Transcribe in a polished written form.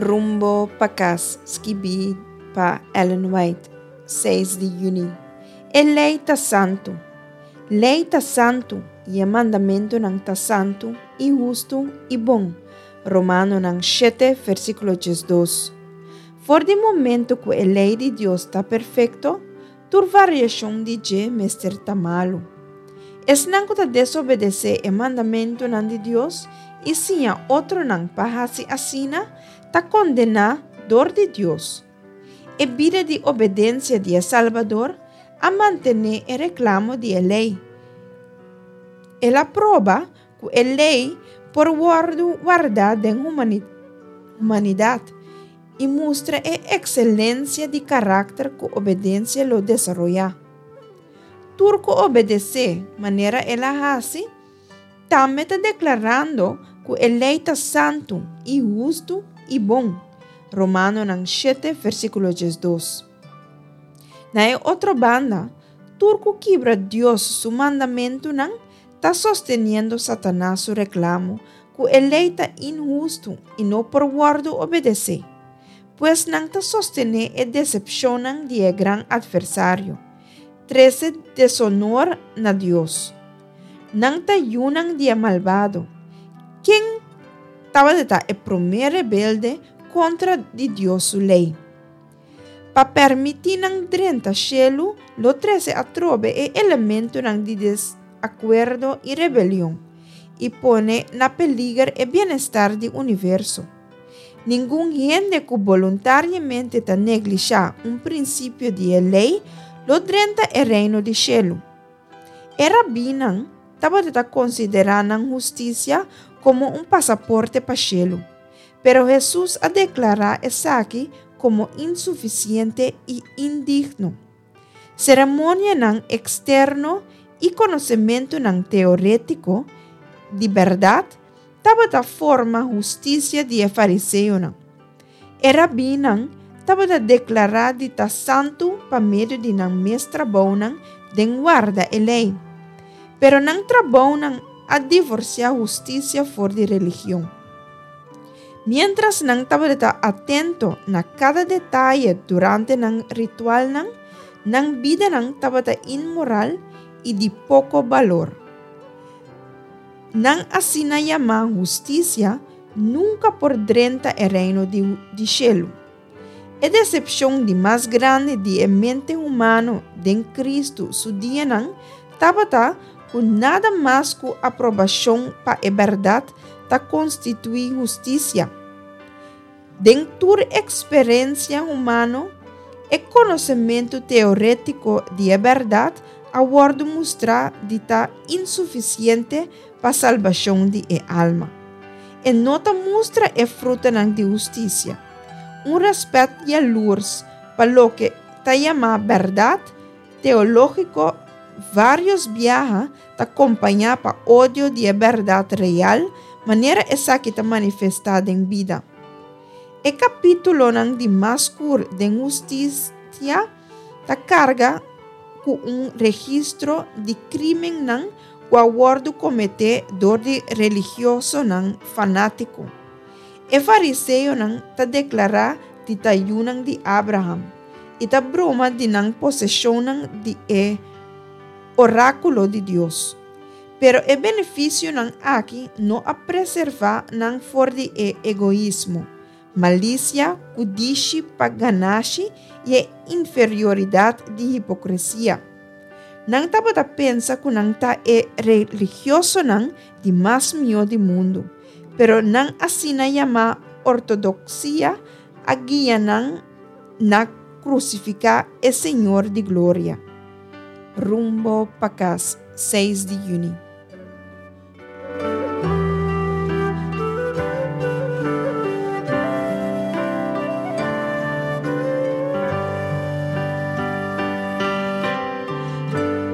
Rumbo para casa, escrevi para Ellen White, 6 de junho. Lei tá santo. Lei tá santo e o mandamento não tá santo e justo e bom. Romano 7, versículo 12. For de momento que a lei de Deus está perfeito, tur variação de je mester tá malo. Es não que desobedecer o mandamento de Deus e sim a outro não pahasi assina, tá condenador de Deus. E vida de obediência de Salvador a manter o reclamo de lei. Ela prova que a lei por guardar da humanidade e mostra a excelência de caráter que a obediência lo desarrolla. Turco obedecer maneira ela hace, também está declarando que a lei está santo e justo e bom. Romano 7, versículo 12. Na outra banda, turco quebra Deus su mandamento não está sosteniendo Satanás su reclamo que a lei está injusto e não por guardo obedecer, pois não está sostener a decepção de gran adversário. 13 deshonor na Deus. Não está yunang dia malvado. Quem estava de estar o primeiro rebelde contra de Deus su lei. Para permitir não drenta chelo, lo 13 atrobe e elemento de desacordo e rebelião e pone na peligro o bem-estar do universo. Nenhum gente que voluntariamente está negligenciar princípio de lei lo drenta o reino de chelo. Era binang estava considerando justiça como passaporte para chelo, pero Jesus a declarar essa aqui como insuficiente e indigno. Cerimônia externo e conhecimento teorético de verdade estava da forma justiça de fariseu. Era binang estava a declarar de ta santo para meio de mestra bona de guarda a lei, pero não trabalham a divorciar justiça fora de religião. Mientras não estava atento na cada detalhe durante o ritual, não vida não estava imoral e de pouco valor. Não assina chamar justiça nunca por dentro o reino de cielo. A decepção de mais grande de mente humano de Cristo su dia não estava com nada mais que aprovação para a verdade ta constitui justiça. Dentro da experiência humana, e conhecimento teorético de verdade aborda mostrar de ta insuficiente para a salvação de alma. E nota mostra e fruta de justiça. Respeito e luz para lo que ta chama verdade teológico. Vários viajes te acompanham para ódio de verdade real, maneira essa que está manifestada em vida. O capítulo de Mascur de Justiça te carga com registro de crime que o abordo cometedor de religioso fanático. O fariseu te declara de tayunan de Abraham e te broma de possessão de oráculo de Deus. Pero o benefício aqui não a preservar for de egoísmo, malícia, cudiche, paganache e inferioridade de hipocrisia. Não estava a pensar que não está religioso de mais melhor do mundo, pero não assina chamar ortodoxia a guia na crucificar o Senhor de glória. Rumbo para casa, 6 de junho.